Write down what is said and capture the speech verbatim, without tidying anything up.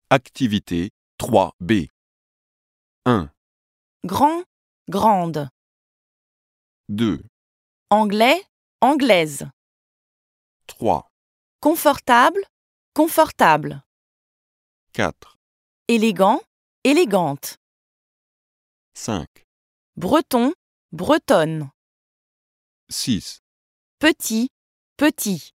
Activité trois B. un, Grand, grande. deux, Anglais, anglaise. trois, Confortable, confortable. quatre, Élégant, élégante. cinq, Breton, bretonne. six. Petit, petit.